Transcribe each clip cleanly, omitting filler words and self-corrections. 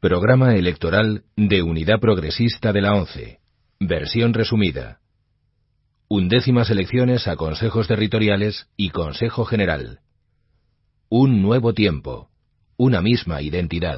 Programa electoral de Unidad Progresista de la ONCE. Versión resumida. 11ª elecciones a consejos territoriales y Consejo General. Un nuevo tiempo. Una misma identidad.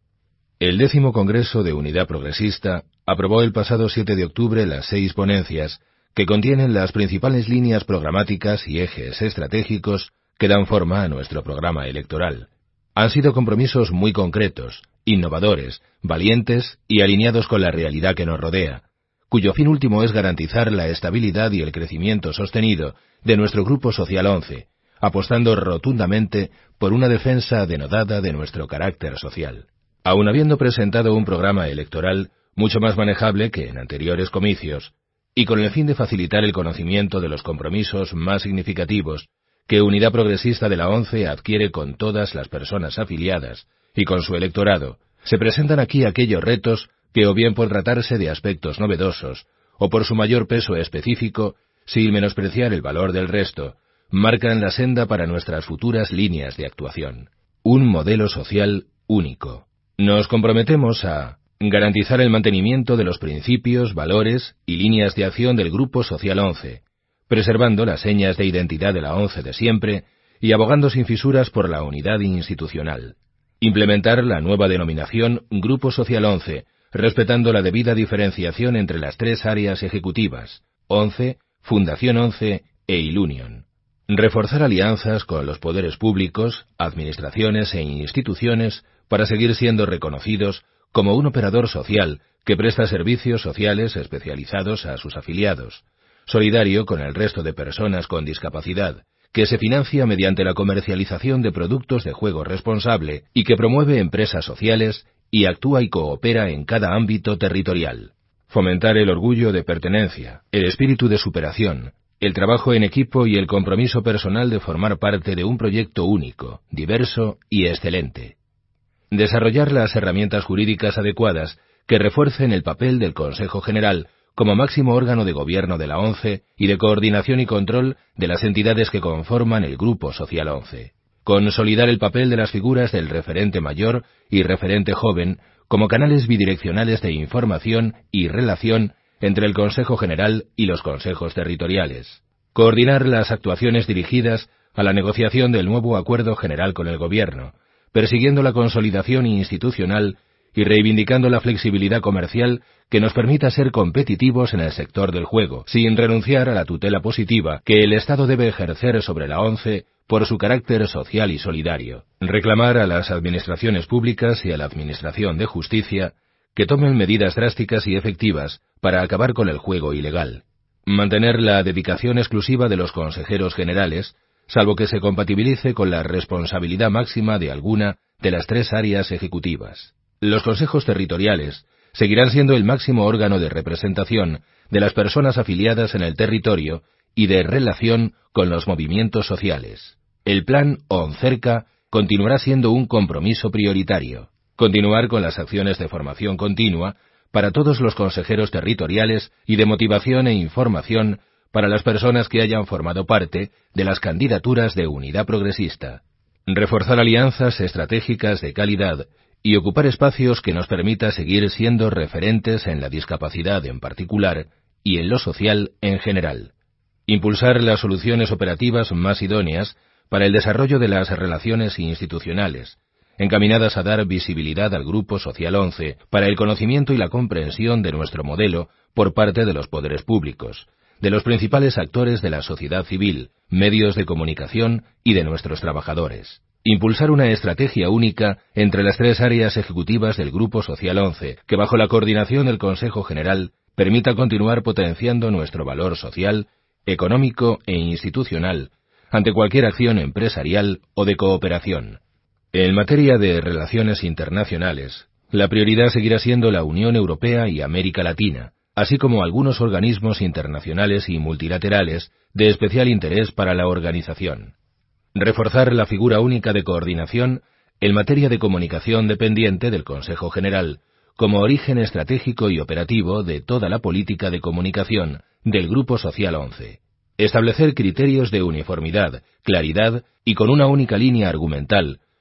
El 10º Congreso de Unidad Progresista aprobó el pasado 7 de octubre las 6 ponencias que contienen las principales líneas programáticas y ejes estratégicos que dan forma a nuestro programa electoral. Han sido compromisos muy concretos, innovadores, valientes y alineados con la realidad que nos rodea, cuyo fin último es garantizar la estabilidad y el crecimiento sostenido de nuestro Grupo Social 11, apostando rotundamente por una defensa denodada de nuestro carácter social. Aun habiendo presentado un programa electoral mucho más manejable que en anteriores comicios, y con el fin de facilitar el conocimiento de los compromisos más significativos que Unidad Progresista de la ONCE adquiere con todas las personas afiliadas y con su electorado, se presentan aquí aquellos retos que, o bien por tratarse de aspectos novedosos, o por su mayor peso específico, sin menospreciar el valor del resto, marcan la senda para nuestras futuras líneas de actuación. Un modelo social único. Nos comprometemos a garantizar el mantenimiento de los principios, valores y líneas de acción del Grupo Social 11, preservando las señas de identidad de la ONCE de siempre y abogando sin fisuras por la unidad institucional. Implementar la nueva denominación Grupo Social 11, respetando la debida diferenciación entre las 3 áreas ejecutivas, ONCE, Fundación 11 e Ilunion. Reforzar alianzas con los poderes públicos, administraciones e instituciones para seguir siendo reconocidos como un operador social que presta servicios sociales especializados a sus afiliados, solidario con el resto de personas con discapacidad, que se financia mediante la comercialización de productos de juego responsable y que promueve empresas sociales y actúa y coopera en cada ámbito territorial. Fomentar el orgullo de pertenencia, el espíritu de superación, el trabajo en equipo y el compromiso personal de formar parte de un proyecto único, diverso y excelente. Desarrollar las herramientas jurídicas adecuadas que refuercen el papel del Consejo General como máximo órgano de gobierno de la ONCE y de coordinación y control de las entidades que conforman el Grupo Social 11. Consolidar el papel de las figuras del referente mayor y referente joven como canales bidireccionales de información y relación entre el Consejo General y los consejos territoriales. Coordinar las actuaciones dirigidas a la negociación del nuevo acuerdo general con el Gobierno, persiguiendo la consolidación institucional y reivindicando la flexibilidad comercial que nos permita ser competitivos en el sector del juego, sin renunciar a la tutela positiva que el Estado debe ejercer sobre la ONCE por su carácter social y solidario. Reclamar a las administraciones públicas y a la Administración de Justicia que tomen medidas drásticas y efectivas para acabar con el juego ilegal. Mantener la dedicación exclusiva de los consejeros generales, salvo que se compatibilice con la responsabilidad máxima de alguna de las 3 áreas ejecutivas. Los consejos territoriales seguirán siendo el máximo órgano de representación de las personas afiliadas en el territorio y de relación con los movimientos sociales. El plan ONCERCA continuará siendo un compromiso prioritario. Continuar con las acciones de formación continua para todos los consejeros territoriales y de motivación e información para las personas que hayan formado parte de las candidaturas de Unidad Progresista. Reforzar alianzas estratégicas de calidad y ocupar espacios que nos permita seguir siendo referentes en la discapacidad en particular y en lo social en general. Impulsar las soluciones operativas más idóneas para el desarrollo de las relaciones institucionales, encaminadas a dar visibilidad al Grupo Social 11 para el conocimiento y la comprensión de nuestro modelo por parte de los poderes públicos, de los principales actores de la sociedad civil, medios de comunicación y de nuestros trabajadores. Impulsar una estrategia única entre las 3 áreas ejecutivas del Grupo Social 11, que bajo la coordinación del Consejo General permita continuar potenciando nuestro valor social, económico e institucional ante cualquier acción empresarial o de cooperación. En materia de relaciones internacionales, la prioridad seguirá siendo la Unión Europea y América Latina, así como algunos organismos internacionales y multilaterales de especial interés para la organización. Reforzar la figura única de coordinación en materia de comunicación dependiente del Consejo General, como origen estratégico y operativo de toda la política de comunicación del Grupo Social 11. Establecer criterios de uniformidad, claridad y con una única línea argumental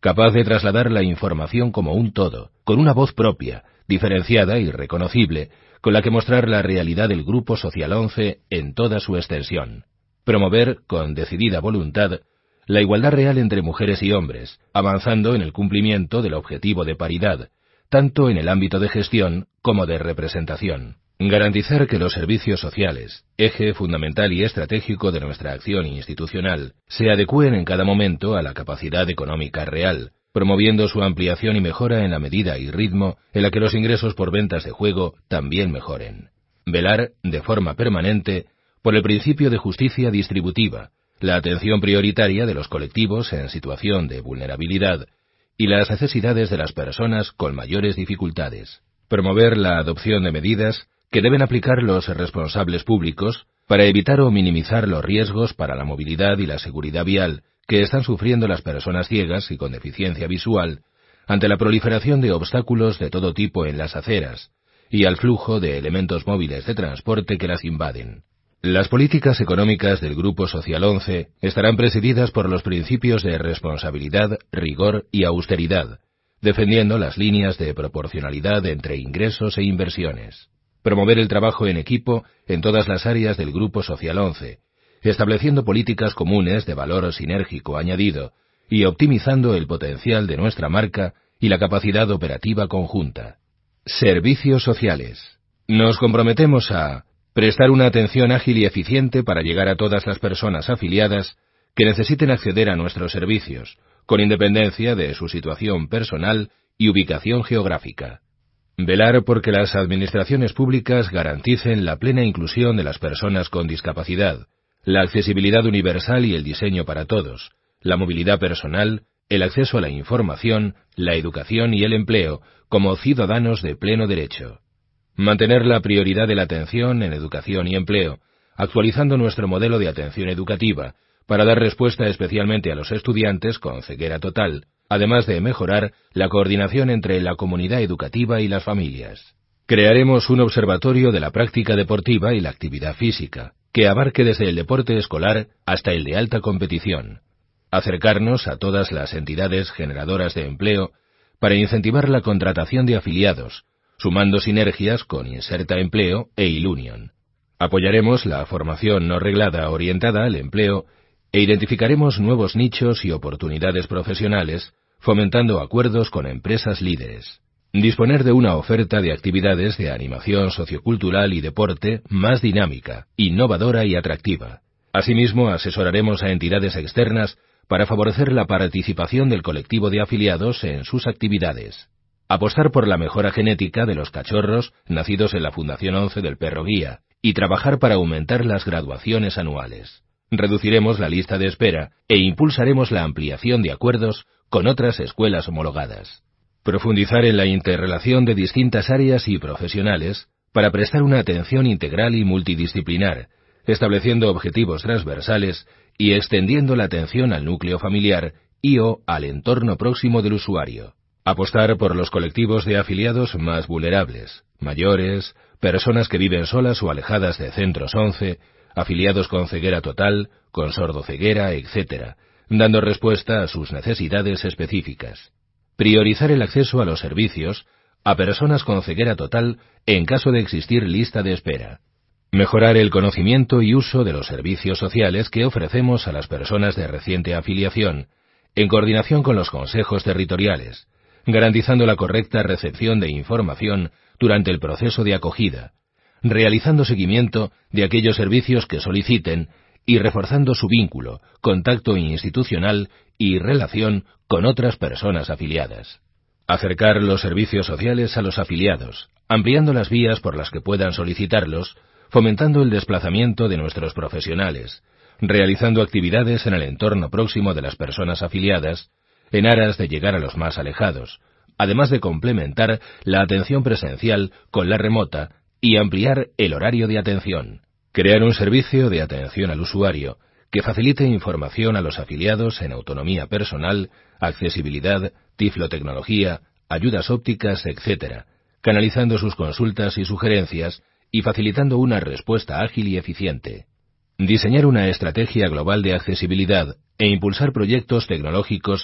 capaz de trasladar la información como un todo, con una voz propia, diferenciada y reconocible, con la que mostrar la realidad del Grupo Social 11 en toda su extensión. Promover, con decidida voluntad, la igualdad real entre mujeres y hombres, avanzando en el cumplimiento del objetivo de paridad, tanto en el ámbito de gestión como de representación. Garantizar que los servicios sociales, eje fundamental y estratégico de nuestra acción institucional, se adecúen en cada momento a la capacidad económica real, promoviendo su ampliación y mejora en la medida y ritmo en la que los ingresos por ventas de juego también mejoren. Velar, de forma permanente, por el principio de justicia distributiva, la atención prioritaria de los colectivos en situación de vulnerabilidad y las necesidades de las personas con mayores dificultades. Promover la adopción de medidas que deben aplicar los responsables públicos para evitar o minimizar los riesgos para la movilidad y la seguridad vial que están sufriendo las personas ciegas y con deficiencia visual ante la proliferación de obstáculos de todo tipo en las aceras y al flujo de elementos móviles de transporte que las invaden. Las políticas económicas del Grupo Social 11 estarán presididas por los principios de responsabilidad, rigor y austeridad, defendiendo las líneas de proporcionalidad entre ingresos e inversiones. Promover el trabajo en equipo en todas las áreas del Grupo Social 11, estableciendo políticas comunes de valor sinérgico añadido y optimizando el potencial de nuestra marca y la capacidad operativa conjunta. Servicios sociales. Nos comprometemos a prestar una atención ágil y eficiente para llegar a todas las personas afiliadas que necesiten acceder a nuestros servicios, con independencia de su situación personal y ubicación geográfica. Velar porque las administraciones públicas garanticen la plena inclusión de las personas con discapacidad, la accesibilidad universal y el diseño para todos, la movilidad personal, el acceso a la información, la educación y el empleo como ciudadanos de pleno derecho. Mantener la prioridad de la atención en educación y empleo, actualizando nuestro modelo de atención educativa para dar respuesta especialmente a los estudiantes con ceguera total, además de mejorar la coordinación entre la comunidad educativa y las familias. Crearemos un observatorio de la práctica deportiva y la actividad física, que abarque desde el deporte escolar hasta el de alta competición. Acercarnos a todas las entidades generadoras de empleo para incentivar la contratación de afiliados, sumando sinergias con Inserta Empleo e Ilunion. Apoyaremos la formación no reglada orientada al empleo e identificaremos nuevos nichos y oportunidades profesionales, fomentando acuerdos con empresas líderes. Disponer de una oferta de actividades de animación sociocultural y deporte más dinámica, innovadora y atractiva. Asimismo, asesoraremos a entidades externas para favorecer la participación del colectivo de afiliados en sus actividades. Apostar por la mejora genética de los cachorros nacidos en la Fundación 11 del Perro Guía y trabajar para aumentar las graduaciones anuales. Reduciremos la lista de espera e impulsaremos la ampliación de acuerdos con otras escuelas homologadas. Profundizar en la interrelación de distintas áreas y profesionales para prestar una atención integral y multidisciplinar, estableciendo objetivos transversales y extendiendo la atención al núcleo familiar y/o al entorno próximo del usuario. Apostar por los colectivos de afiliados más vulnerables, mayores, personas que viven solas o alejadas de centros 11, afiliados con ceguera total, con sordoceguera, etc., dando respuesta a sus necesidades específicas. Priorizar el acceso a los servicios a personas con ceguera total en caso de existir lista de espera. Mejorar el conocimiento y uso de los servicios sociales que ofrecemos a las personas de reciente afiliación, en coordinación con los consejos territoriales, garantizando la correcta recepción de información durante el proceso de acogida, realizando seguimiento de aquellos servicios que soliciten y reforzando su vínculo, contacto institucional y relación con otras personas afiliadas. Acercar los servicios sociales a los afiliados, ampliando las vías por las que puedan solicitarlos, fomentando el desplazamiento de nuestros profesionales, realizando actividades en el entorno próximo de las personas afiliadas, en aras de llegar a los más alejados, además de complementar la atención presencial con la remota y ampliar el horario de atención. Crear un servicio de atención al usuario que facilite información a los afiliados en autonomía personal, accesibilidad, tiflotecnología, ayudas ópticas, etc., canalizando sus consultas y sugerencias y facilitando una respuesta ágil y eficiente. Diseñar una estrategia global de accesibilidad e impulsar proyectos tecnológicos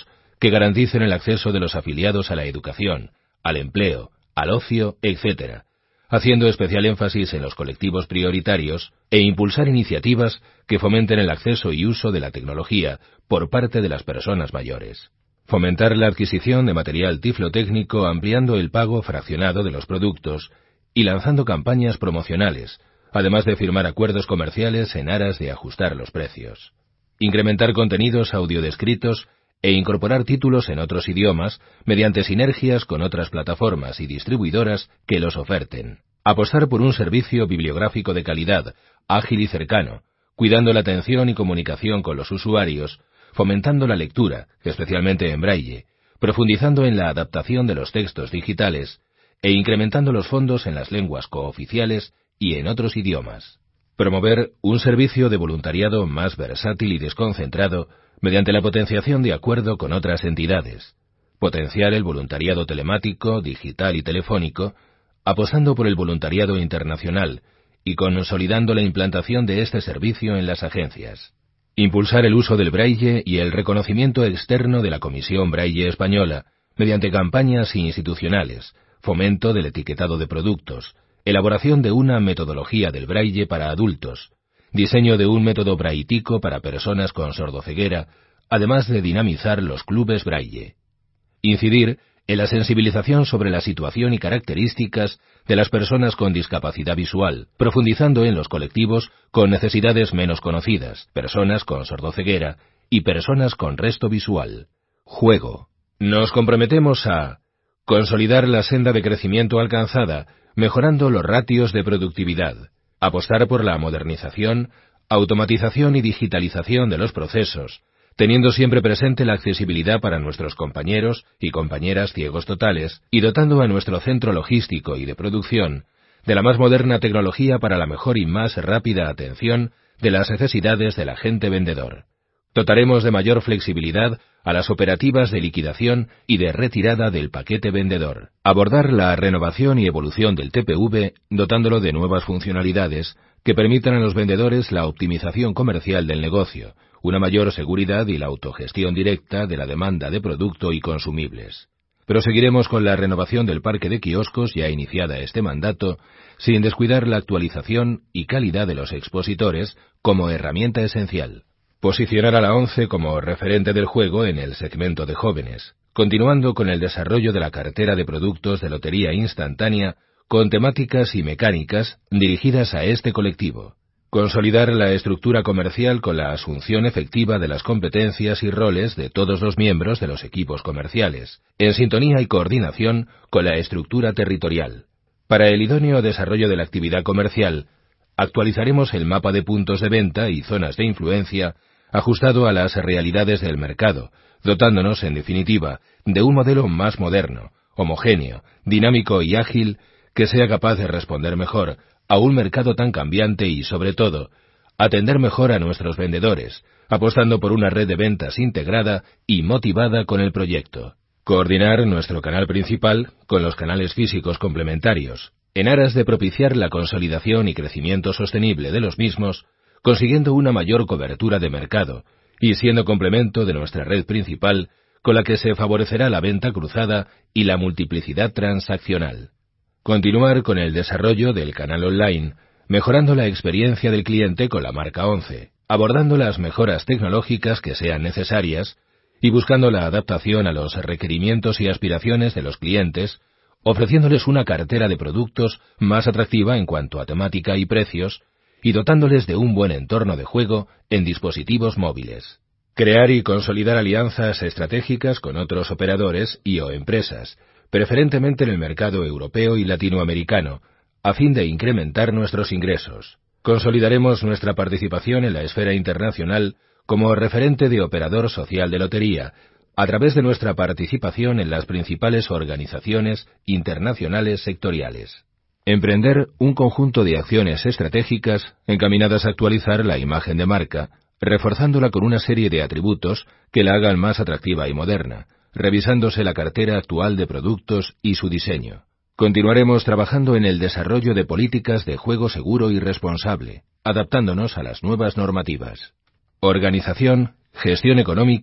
que garanticen el acceso de los afiliados a la educación, al empleo, al ocio, etc., haciendo especial énfasis en los colectivos prioritarios e impulsar iniciativas que fomenten el acceso y uso de la tecnología por parte de las personas mayores. Fomentar la adquisición de material tiflotécnico ampliando el pago fraccionado de los productos y lanzando campañas promocionales, además de firmar acuerdos comerciales en aras de ajustar los precios. Incrementar contenidos audiodescritos e incorporar títulos en otros idiomas mediante sinergias con otras plataformas y distribuidoras que los oferten. Apostar por un servicio bibliográfico de calidad, ágil y cercano, cuidando la atención y comunicación con los usuarios, fomentando la lectura, especialmente en braille, profundizando en la adaptación de los textos digitales e incrementando los fondos en las lenguas cooficiales y en otros idiomas. Promover un servicio de voluntariado más versátil y desconcentrado mediante la potenciación de acuerdo con otras entidades. Potenciar el voluntariado telemático, digital y telefónico, apostando por el voluntariado internacional y consolidando la implantación de este servicio en las agencias. Impulsar el uso del braille y el reconocimiento externo de la Comisión Braille Española mediante campañas institucionales, fomento del etiquetado de productos, elaboración de una metodología del braille para adultos, diseño de un método brailletico para personas con sordoceguera, además de dinamizar los clubes braille. Incidir en la sensibilización sobre la situación y características de las personas con discapacidad visual, profundizando en los colectivos con necesidades menos conocidas, personas con sordoceguera y personas con resto visual. Juego. Nos comprometemos a consolidar la senda de crecimiento alcanzada, mejorando los ratios de productividad, apostar por la modernización, automatización y digitalización de los procesos, teniendo siempre presente la accesibilidad para nuestros compañeros y compañeras ciegos totales y dotando a nuestro centro logístico y de producción de la más moderna tecnología para la mejor y más rápida atención de las necesidades del agente vendedor. Dotaremos de mayor flexibilidad a las operativas de liquidación y de retirada del paquete vendedor. Abordar la renovación y evolución del TPV dotándolo de nuevas funcionalidades que permitan a los vendedores la optimización comercial del negocio, una mayor seguridad y la autogestión directa de la demanda de producto y consumibles. Proseguiremos con la renovación del parque de kioscos ya iniciada este mandato, sin descuidar la actualización y calidad de los expositores como herramienta esencial. Posicionar a la ONCE como referente del juego en el segmento de jóvenes, continuando con el desarrollo de la cartera de productos de lotería instantánea con temáticas y mecánicas dirigidas a este colectivo. Consolidar la estructura comercial con la asunción efectiva de las competencias y roles de todos los miembros de los equipos comerciales, en sintonía y coordinación con la estructura territorial. Para el idóneo desarrollo de la actividad comercial, actualizaremos el mapa de puntos de venta y zonas de influencia ajustado a las realidades del mercado, dotándonos, en definitiva, de un modelo más moderno, homogéneo, dinámico y ágil que sea capaz de responder mejor a un mercado tan cambiante y, sobre todo, atender mejor a nuestros vendedores, apostando por una red de ventas integrada y motivada con el proyecto. Coordinar nuestro canal principal con los canales físicos complementarios, en aras de propiciar la consolidación y crecimiento sostenible de los mismos, consiguiendo una mayor cobertura de mercado y siendo complemento de nuestra red principal con la que se favorecerá la venta cruzada y la multiplicidad transaccional. Continuar con el desarrollo del canal online, mejorando la experiencia del cliente con la marca ONCE, abordando las mejoras tecnológicas que sean necesarias y buscando la adaptación a los requerimientos y aspiraciones de los clientes, ofreciéndoles una cartera de productos más atractiva en cuanto a temática y precios, y dotándoles de un buen entorno de juego en dispositivos móviles. Crear y consolidar alianzas estratégicas con otros operadores y o empresas, preferentemente en el mercado europeo y latinoamericano, a fin de incrementar nuestros ingresos. Consolidaremos nuestra participación en la esfera internacional como referente de operador social de lotería, a través de nuestra participación en las principales organizaciones internacionales sectoriales. Emprender un conjunto de acciones estratégicas encaminadas a actualizar la imagen de marca, reforzándola con una serie de atributos que la hagan más atractiva y moderna, revisándose la cartera actual de productos y su diseño. Continuaremos trabajando en el desarrollo de políticas de juego seguro y responsable, adaptándonos a las nuevas normativas. Organización, gestión económica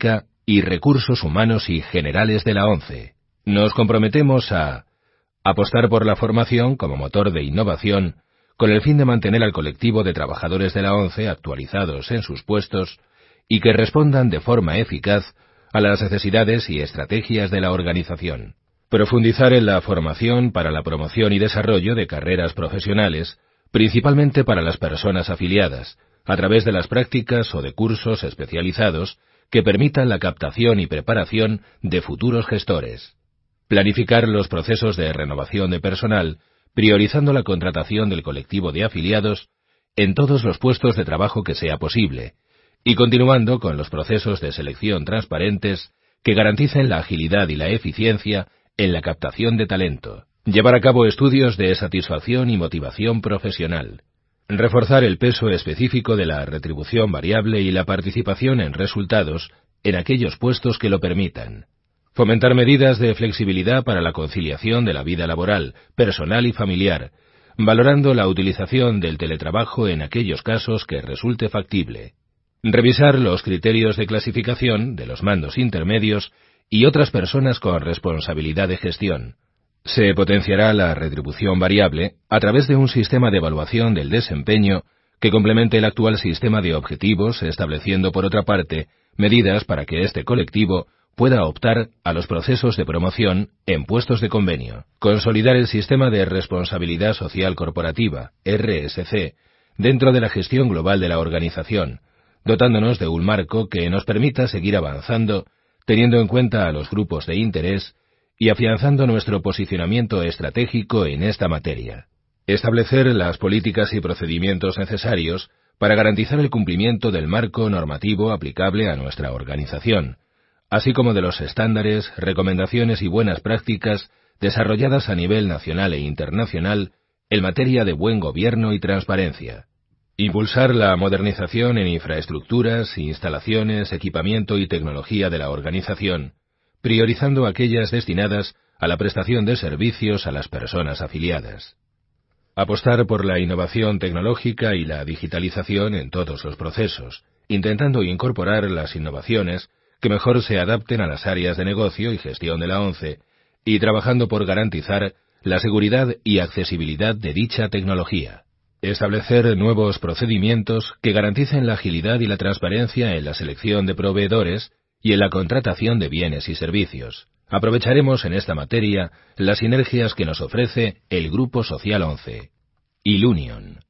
y recursos humanos y generales de la ONCE. Nos comprometemos a apostar por la formación como motor de innovación con el fin de mantener al colectivo de trabajadores de la ONCE actualizados en sus puestos y que respondan de forma eficaz a las necesidades y estrategias de la organización. Profundizar en la formación para la promoción y desarrollo de carreras profesionales, principalmente para las personas afiliadas, a través de las prácticas o de cursos especializados que permitan la captación y preparación de futuros gestores. Planificar los procesos de renovación de personal, priorizando la contratación del colectivo de afiliados en todos los puestos de trabajo que sea posible, y continuando con los procesos de selección transparentes que garanticen la agilidad y la eficiencia en la captación de talento. Llevar a cabo estudios de satisfacción y motivación profesional. Reforzar el peso específico de la retribución variable y la participación en resultados en aquellos puestos que lo permitan. Fomentar medidas de flexibilidad para la conciliación de la vida laboral, personal y familiar, valorando la utilización del teletrabajo en aquellos casos que resulte factible. Revisar los criterios de clasificación de los mandos intermedios y otras personas con responsabilidad de gestión. Se potenciará la retribución variable a través de un sistema de evaluación del desempeño que complemente el actual sistema de objetivos, estableciendo por otra parte medidas para que este colectivo pueda optar a los procesos de promoción en puestos de convenio. Consolidar el sistema de responsabilidad social corporativa, RSC, dentro de la gestión global de la organización, dotándonos de un marco que nos permita seguir avanzando, teniendo en cuenta a los grupos de interés y afianzando nuestro posicionamiento estratégico en esta materia. Establecer las políticas y procedimientos necesarios para garantizar el cumplimiento del marco normativo aplicable a nuestra organización, así como de los estándares, recomendaciones y buenas prácticas desarrolladas a nivel nacional e internacional en materia de buen gobierno y transparencia. Impulsar la modernización en infraestructuras, instalaciones, equipamiento y tecnología de la organización, priorizando aquellas destinadas a la prestación de servicios a las personas afiliadas. Apostar por la innovación tecnológica y la digitalización en todos los procesos, intentando incorporar las innovaciones que mejor se adapten a las áreas de negocio y gestión de la ONCE, y trabajando por garantizar la seguridad y accesibilidad de dicha tecnología. Establecer nuevos procedimientos que garanticen la agilidad y la transparencia en la selección de proveedores y en la contratación de bienes y servicios. Aprovecharemos en esta materia las sinergias que nos ofrece el Grupo Social 11. Ilunion.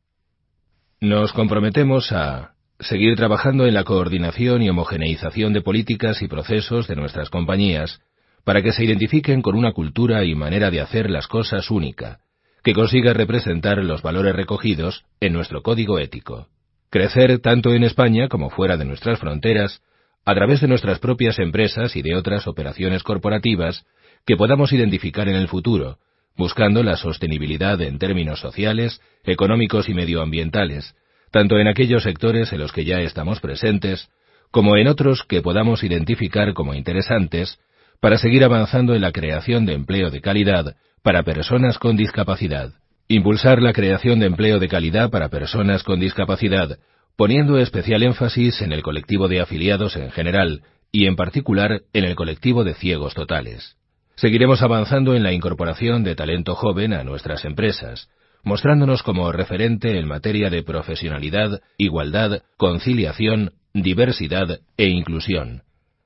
Nos comprometemos a seguir trabajando en la coordinación y homogeneización de políticas y procesos de nuestras compañías para que se identifiquen con una cultura y manera de hacer las cosas única, que consiga representar los valores recogidos en nuestro código ético. Crecer tanto en España como fuera de nuestras fronteras, a través de nuestras propias empresas y de otras operaciones corporativas que podamos identificar en el futuro, buscando la sostenibilidad en términos sociales, económicos y medioambientales, tanto en aquellos sectores en los que ya estamos presentes, como en otros que podamos identificar como interesantes, para seguir avanzando en la creación de empleo de calidad para personas con discapacidad. Impulsar la creación de empleo de calidad para personas con discapacidad, poniendo especial énfasis en el colectivo de afiliados en general y en particular en el colectivo de ciegos totales. Seguiremos avanzando en la incorporación de talento joven a nuestras empresas, mostrándonos como referente en materia de profesionalidad, igualdad, conciliación, diversidad e inclusión.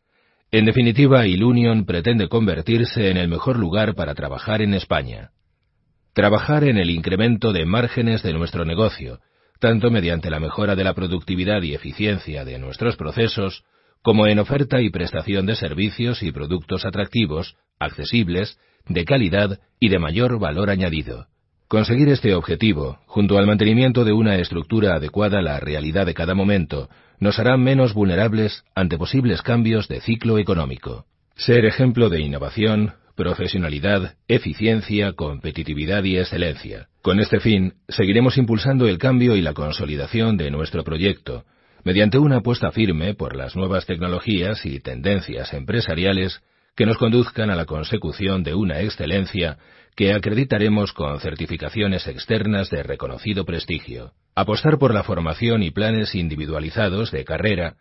En definitiva, Ilunion pretende convertirse en el mejor lugar para trabajar en España. Trabajar en el incremento de márgenes de nuestro negocio, tanto mediante la mejora de la productividad y eficiencia de nuestros procesos, como en oferta y prestación de servicios y productos atractivos, accesibles, de calidad y de mayor valor añadido. Conseguir este objetivo, junto al mantenimiento de una estructura adecuada a la realidad de cada momento, nos hará menos vulnerables ante posibles cambios de ciclo económico. Ser ejemplo de innovación, profesionalidad, eficiencia, competitividad y excelencia. Con este fin, seguiremos impulsando el cambio y la consolidación de nuestro proyecto, mediante una apuesta firme por las nuevas tecnologías y tendencias empresariales que nos conduzcan a la consecución de una excelencia que acreditaremos con certificaciones externas de reconocido prestigio. Apostar por la formación y planes individualizados de carrera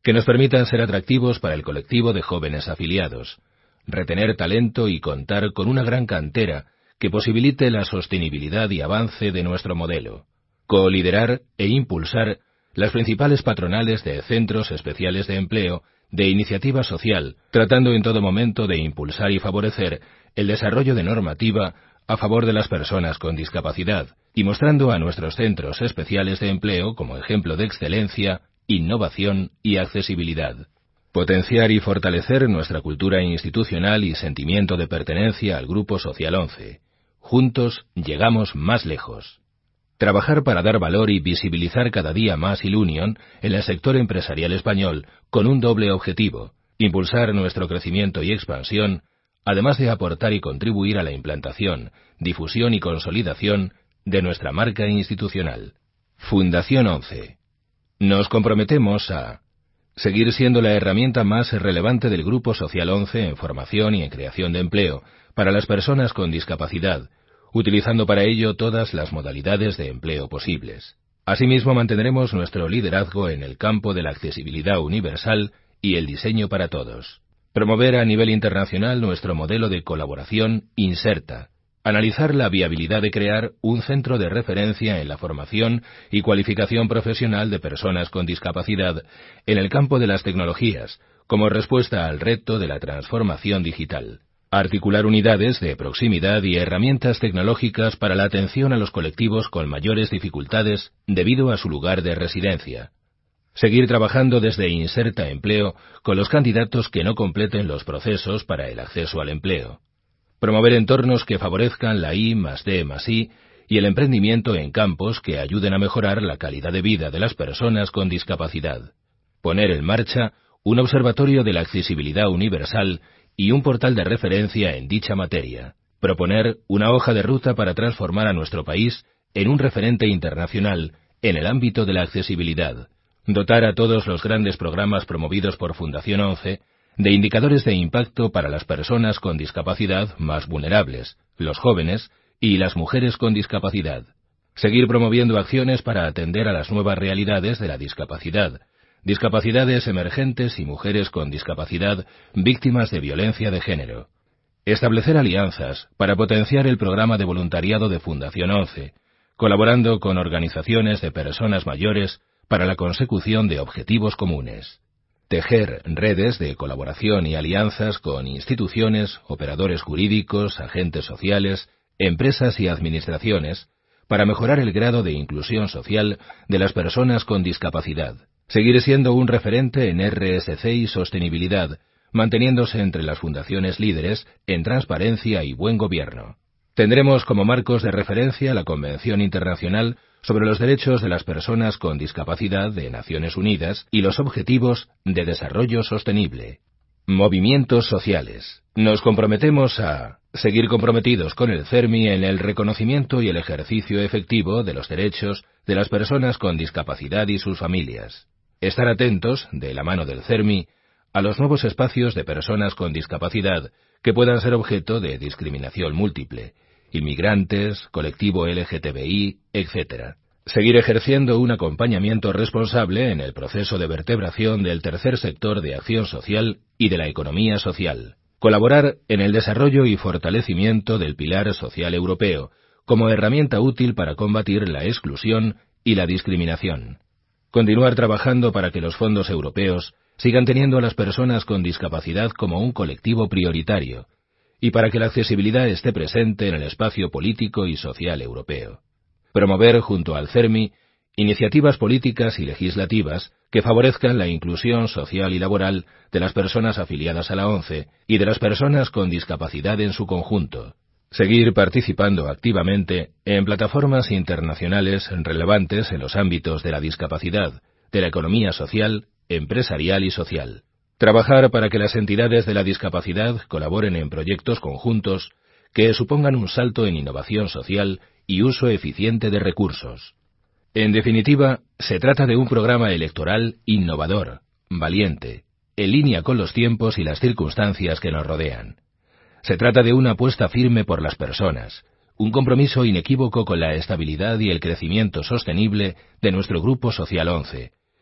que nos permitan ser atractivos para el colectivo de jóvenes afiliados, retener talento y contar con una gran cantera que posibilite la sostenibilidad y avance de nuestro modelo, coliderar e impulsar las principales patronales de centros especiales de empleo de iniciativa social, tratando en todo momento de impulsar y favorecer el desarrollo de normativa a favor de las personas con discapacidad y mostrando a nuestros centros especiales de empleo como ejemplo de excelencia, innovación y accesibilidad. Potenciar y fortalecer nuestra cultura institucional y sentimiento de pertenencia al Grupo Social 11. Juntos llegamos más lejos. Trabajar para dar valor y visibilizar cada día más Ilunion en el sector empresarial español con un doble objetivo: impulsar nuestro crecimiento y expansión, además de aportar y contribuir a la implantación, difusión y consolidación de nuestra marca institucional. Fundación 11. Nos comprometemos a seguir siendo la herramienta más relevante del Grupo Social 11 en formación y en creación de empleo para las personas con discapacidad, utilizando para ello todas las modalidades de empleo posibles. Asimismo, mantendremos nuestro liderazgo en el campo de la accesibilidad universal y el diseño para todos. Promover a nivel internacional nuestro modelo de colaboración Inserta. Analizar la viabilidad de crear un centro de referencia en la formación y cualificación profesional de personas con discapacidad en el campo de las tecnologías, como respuesta al reto de la transformación digital. Articular unidades de proximidad y herramientas tecnológicas para la atención a los colectivos con mayores dificultades debido a su lugar de residencia. Seguir trabajando desde Inserta Empleo con los candidatos que no completen los procesos para el acceso al empleo. Promover entornos que favorezcan la I+D+I y el emprendimiento en campos que ayuden a mejorar la calidad de vida de las personas con discapacidad. Poner en marcha un observatorio de la accesibilidad universal y un portal de referencia en dicha materia. Proponer una hoja de ruta para transformar a nuestro país en un referente internacional en el ámbito de la accesibilidad. Dotar a todos los grandes programas promovidos por Fundación 11 de indicadores de impacto para las personas con discapacidad más vulnerables, los jóvenes y las mujeres con discapacidad. Seguir promoviendo acciones para atender a las nuevas realidades de la discapacidad, discapacidades emergentes y mujeres con discapacidad víctimas de violencia de género. Establecer alianzas para potenciar el programa de voluntariado de Fundación 11, colaborando con organizaciones de personas mayores para la consecución de objetivos comunes. Tejer redes de colaboración y alianzas con instituciones, operadores jurídicos, agentes sociales, empresas y administraciones para mejorar el grado de inclusión social de las personas con discapacidad. Seguir siendo un referente en RSC y sostenibilidad, manteniéndose entre las fundaciones líderes en transparencia y buen gobierno. Tendremos como marcos de referencia la Convención Internacional sobre los Derechos de las Personas con Discapacidad de Naciones Unidas y los Objetivos de Desarrollo Sostenible. Movimientos sociales. Nos comprometemos a seguir comprometidos con el CERMI en el reconocimiento y el ejercicio efectivo de los derechos de las personas con discapacidad y sus familias. Estar atentos, de la mano del CERMI, a los nuevos espacios de personas con discapacidad que puedan ser objeto de discriminación múltiple, inmigrantes, colectivo LGTBI, etc. Seguir ejerciendo un acompañamiento responsable en el proceso de vertebración del tercer sector de acción social y de la economía social. Colaborar en el desarrollo y fortalecimiento del pilar social europeo como herramienta útil para combatir la exclusión y la discriminación. Continuar trabajando para que los fondos europeos sigan teniendo a las personas con discapacidad como un colectivo prioritario y para que la accesibilidad esté presente en el espacio político y social europeo. Promover junto al CERMI iniciativas políticas y legislativas que favorezcan la inclusión social y laboral de las personas afiliadas a la ONCE y de las personas con discapacidad en su conjunto. Seguir participando activamente en plataformas internacionales relevantes en los ámbitos de la discapacidad, de la economía social, empresarial y social. Trabajar para que las entidades de la discapacidad colaboren en proyectos conjuntos que supongan un salto en innovación social y uso eficiente de recursos. En definitiva, se trata de un programa electoral innovador, valiente, en línea con los tiempos y las circunstancias que nos rodean. Se trata de una apuesta firme por las personas, un compromiso inequívoco con la estabilidad y el crecimiento sostenible de nuestro Grupo Social 11,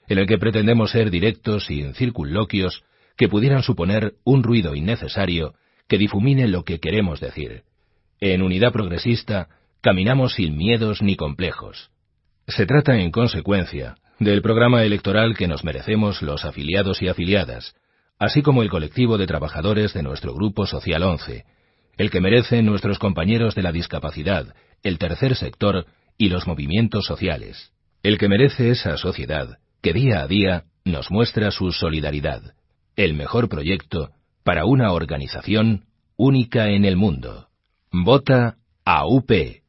en el que pretendemos ser directos sin circunloquios que pudieran suponer un ruido innecesario que difumine lo que queremos decir. En Unidad Progresista caminamos sin miedos ni complejos. Se trata, en consecuencia, del programa electoral que nos merecemos los afiliados y afiliadas, así como el colectivo de trabajadores de nuestro Grupo Social 11, el que merecen nuestros compañeros de la discapacidad, el tercer sector y los movimientos sociales, el que merece esa sociedad que día a día nos muestra su solidaridad, el mejor proyecto para una organización única en el mundo. Vota a UP.